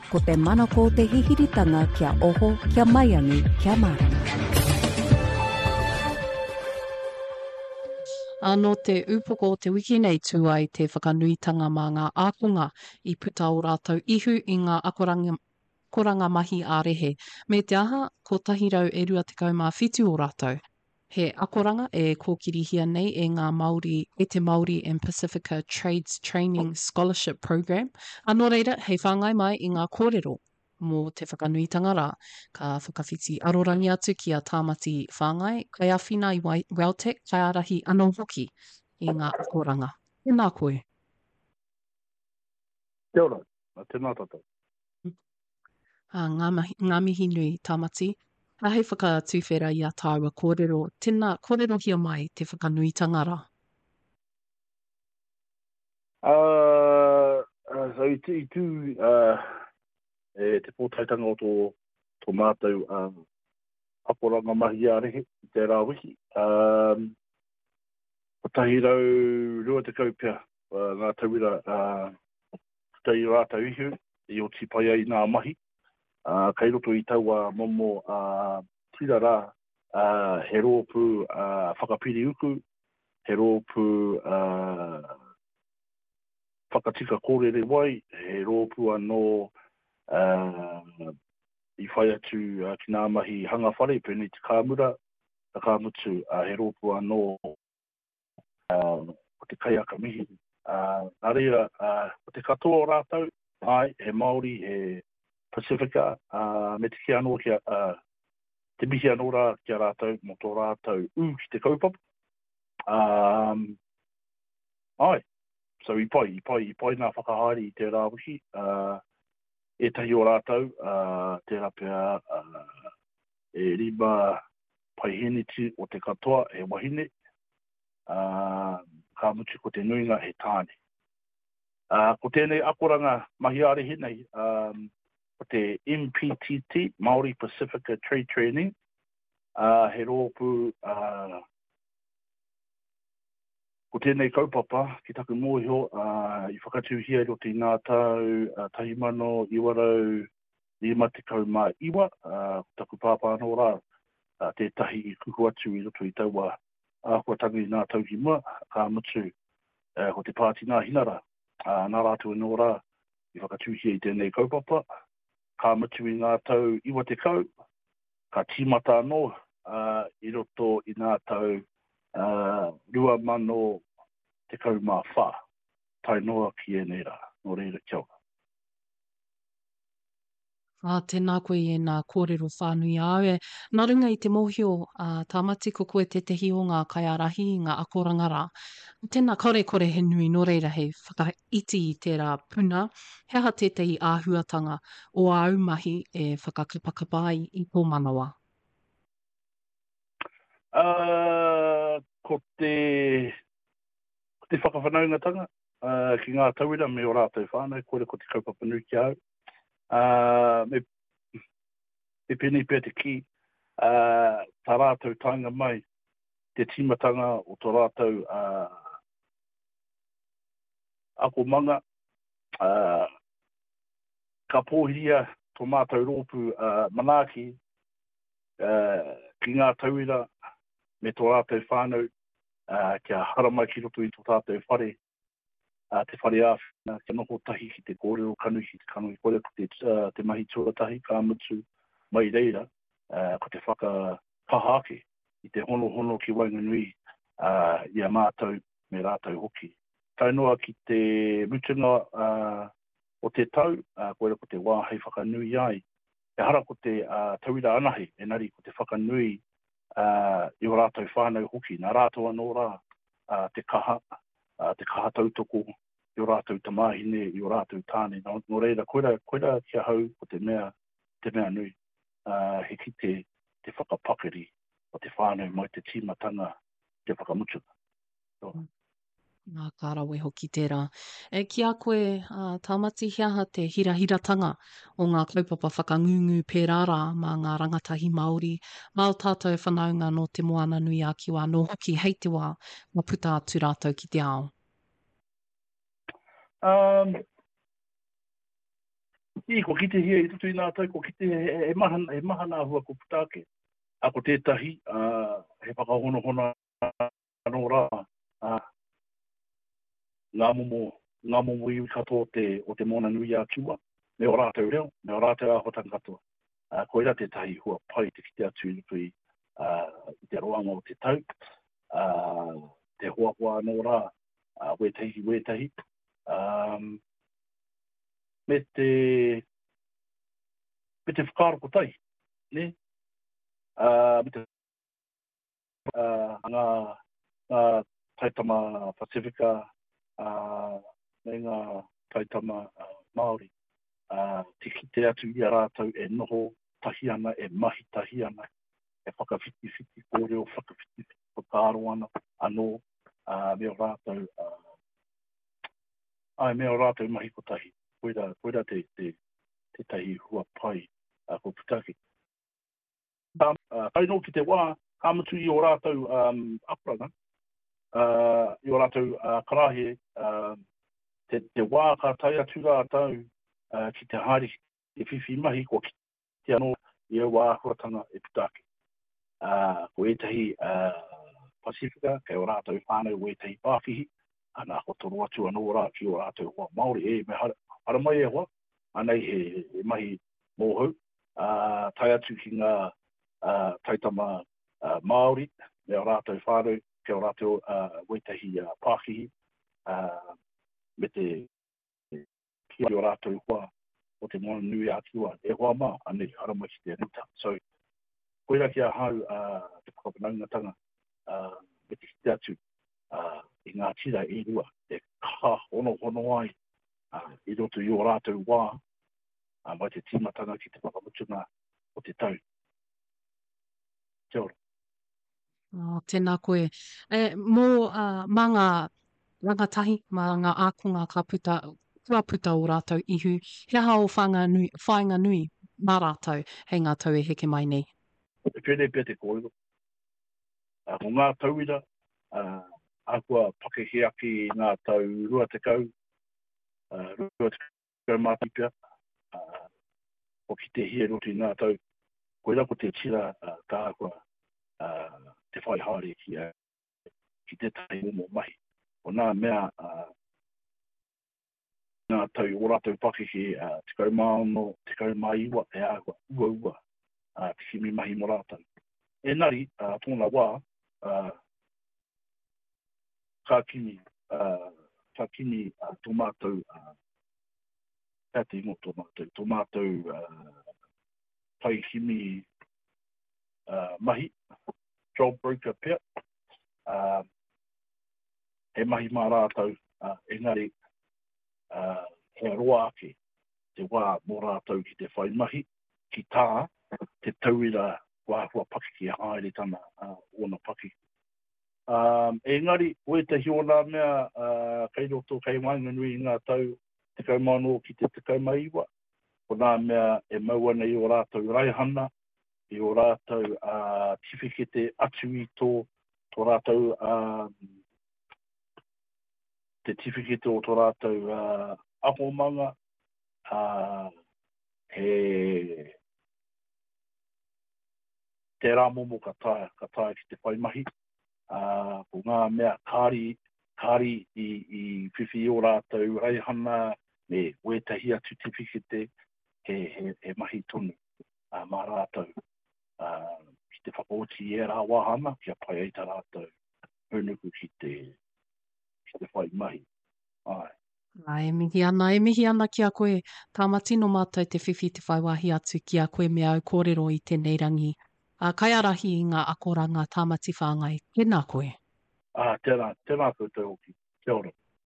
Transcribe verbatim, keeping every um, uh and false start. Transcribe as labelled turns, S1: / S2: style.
S1: ko te manako o te hihiritanga kia oho, kia maiangi, kia marama.
S2: Anō te upoko o te wiki nei tū ai te whakanuitanga mā ngā ākonga i puta o rātou ihu i ngā akoranga, koranga mahi ārehe. Me te aha, ko tahirau e rua tekau mā whitu o rātou. He akoranga e kōkirihia nei e ngā Māori, e te Māori and Pacifica Trades Training Scholarship Program. Anō reira, hei whāngai mai i ngā kōrero mō te whakanuitanga rā, ka whakawhiti arorangi atu ki a tāmati whāngai, kai awhina i Welltec, kai arahi anō hoki i ngā akoranga. Tēnā koe.
S3: Kia ora, tēnā tātou.
S2: Ah, ngā, mahi, ngā mihi nui tāmati. Ka hei whakatūwhera i a tāua kōrero. Tēnā kōrero hia mai te whakanuitanga rā.
S3: Uh, uh, so i tū, i tū uh, e te pōtaitanga o tō, tō mātou uh, akoranga mahi ārehe i te rāwihi. Um, o tahi rau rua te kaupia, uh, ngā tauira uh, tei rātau ihu i o tipai ai ngā mahi. Uh, kei roto i taua momo uh, tira rā uh, he rōpū uh, whakapiri uku, he rōpū uh, whakatika kōrere wai, he rōpū anō uh, i whai atu uh, ki ngā mahi hanga whare, pēnei te kāmura, ta kāmutu uh, he rōpū anō uh, o te kaiaka mihi. Uh, nā reira, uh, o te katoa o rātau, ai, he Māori, he Pacifica, uh, me te ki anō kia, uh, te mihi anō rā kia rātau, mo tō rātau u ki te kaupapa. Um, ai, so i pai, i pai, i pai nā whakahaere i te rāwihi, uh, e tahi o rātau, uh, te rapea, uh, e rima paiheniti o te katoa, e wahine, uh, ka mutu ko te nuinga he tāne. Uh, ko tēnei akoranga mahi ārehe nei, um, o te M P T T, Māori Pacifica Trade Training, uh, he rōpū uh, ko tēnei kaupapa ki taku mōhio uh, i whakatuhia ro te ngā tau uh, tahimano iwarau lima te kau mā iwa, uh, taku pāpāno rā, uh, te tahi kuku atu i roto i taua uh, kua tangi ngā tau ki mua, ka mutu uh, ko te pāti ngā hinara, uh, nā rātu anō rā i whakatuhia i tēnei kaupapa, ka mutu i ngā tau iwa te kau, ka tīmata anō uh, i roto i ngā tau uh, rua mano te kau mā whā. Tai noa ki e nei rā, no reira kia ora.
S2: Ah, tēnā koe i nā kōrero whānui aue. Nā runga i te mōhio, uh, tāmati ko koe te tehi o ngā kaiarahi, ngā akoranga rā. Tēnā kore kore he nui no reira hei whakaiti i tērā puna. He aha tētahi āhuatanga o au mahi e whakakapakapa ai i tō manawa?
S3: Uh, ko te, ko te whakawhanaungatanga uh, ki ngā tauira me o rātou whānau, kore ko te kaupapa nui ki au. Uh, me, me penei pēr te ki, uh, tā rātou tainga mai, te tīmatanga o tō rātou uh, ako manga, uh, ka pōhia tō mātou rōpū uh, manaki, uh, ki ngā tauira me tō rātou whānau, uh, kia haramai ki roto i tō tātou whare, uh, te whare āwhina, kia noho tahi ki te kōrero kanu ki te kanu i kore ko te, uh, te mahi tuatahi, ka mutu mai reira, uh, ko te whaka pahake i te hono hono ki Wainganui, uh, i a mātou me rātou hoki. Tainoa ki te mutunga uh, o te tau, uh, koera ko te wāhei whakanui ai. E hara ko te uh, tauira anahi, e nari ko te whakanui uh, i o rātou whānau hoki. Nā rātou anō rā, uh, te kaha, uh, te kaha tautoko, i o rātou tamahine, i o rātou tāne. No, no reira, koera, koera kia hau ko te mea, te mea nui. Uh, he ki te, te whakapakeri o te whānau mai te tīmatanga, te whakamutunga. So,
S2: Ngā kārawe hoki tērā. E ki a koe uh, tāmati hiaha te hirahiratanga o ngā kaupapa whakangungu pērara mā ngā rangatahi Māori, mā o tātou whanaunga no te moana nui a kiwa no hoki hei te wā, ma puta atu rātou ki te ao.
S3: Um, I ko kite hia i tutu i nā tau, ko kite e, e, mahana, e mahana hua ko putake. A ko tētahi, uh, he whakahono hona anō rā, uh, ngā momo, ngā momo i katoa te, o te mona nui a kiwa, me o rātau reo, me o rātau a hotan katoa. Uh, ko ira tētahi hua pai te kite atu i lutu i, uh, i te roanga o te tau, uh, te hoa hoa anō rā, uh, wetahi, wetahi. Um, me te, me te whakaro ko tai, ne? Uh, me te, uh, ngā, ngā taitama Pasifika, uh, me ngā taitama uh, Māori, uh, te kite atu i a rātau e noho tahi ana, e mahi tahi ana, e whakawhiti-whiti, kōreo whakawhiti-whiti, whakaro ana, anō, uh, me o rātau, uh, ai, me o rātau mahi ko tahi, koira, koira te, te, te tahi hua pai, uh, ko putaki. Um, uh, kai no ki te wā, hamatu i o rātau um, apranga, uh, i o rātau uh, karahe, uh, te, te wā ka tai atu rātau uh, ki te hari, te whiwhi mahi, ko ki te anō i o wā huatanga e putake. Uh, ko etahi uh, Pasifika, kei o rātau whānau o etahi Pāwhihi, ana ko toro atu anō rā ki o rātau hoa Māori, e me hara, hara mai e hoa, anei he, he mahi mōhau, uh, tai atu ki ngā Uh, taitama uh, Māori, me o rātou whānau, ke o rātou uh, wetahi uh, Pākihi, uh, me te ki o rātou hoa o te mona nui a kiwa, e hoa mā, anei haramai ki te rita. So, koira ki a hau uh, te whakapanangatanga, uh, me te hite atu, uh, i ngā tira e rua, e ka hono hono ai, uh, i roto i o rātou wā, uh, mai te tīmatanga ki te whakamutunga o te tau.
S2: Oh, tēnā koe. E, mō uh, mā ngā rangatahi, mā ngā ākonga ka puta, kua puta o rātou ihu, he aha o whanga nui, whainga nui mā rātou hei ngā tau e heke mai nei?
S3: E pēne pē te kōrero. Uh, ko ngā tauira, uh, ākua pakehea ki ngā tau rua te kau, uh, rua te kau mātipia, uh, o ki te hie roti ngā tau, koira ko te tira uh, tā ākua uh, te whaihare ki, uh, ki te tai momo mahi. O nā mea, uh, ngā tau o rātou pakehe, uh, te kau māono, te kau māiwa, e ākua ua ua, uh, te kimi mahi mo rātou. Engari, uh, tōna wā, uh, ka kini, uh, ka kini uh, tomātou, uh, ka te ingo tomātou, tomātou, uh, pai himi uh, mahi, job broker pia. Uh, he mahi mā rātou, uh, engari, uh, he roa ake, te wā mō rātou ki te whai mahi, ki tā, te tauira wāhua paki ki a haere tana uh, ona paki. Um, engari, oe te hiona mea, uh, kei roto, kei wainga nui ngā tau, te kaumano ki te te kaumaiwa, ko nā mea e maua nei o rātou raihana, i o rātou uh, tiwhikete atu i tō, tō rātou, uh, te tiwhikete o tō rātou uh, ahomanga, uh, he te rā momo ka taia, ka taia ki te whaimahi, uh, ko ngā mea kāri, kāri i, i whiwhi o rātou raihana, me wetahi atu tiwhikete, He, he, he mahi tonu uh, mā rātou. Uh, ki te whakaoti e rā wāhana, kia pai eita rātou hunuku ki te, ki te whai mahi. Ai.
S2: Ai, e mihi ana, e mihi ana ki a koe, tā matino mātou te whiwhi te whaiwahi atu ki a koe mea au kōrero i tēnei rangi. Uh, kai arahi i ngā akoranga tāmati whāngai, tēnā koe.
S3: Ah, tēnā, tēnā koe te oki. Kia ora.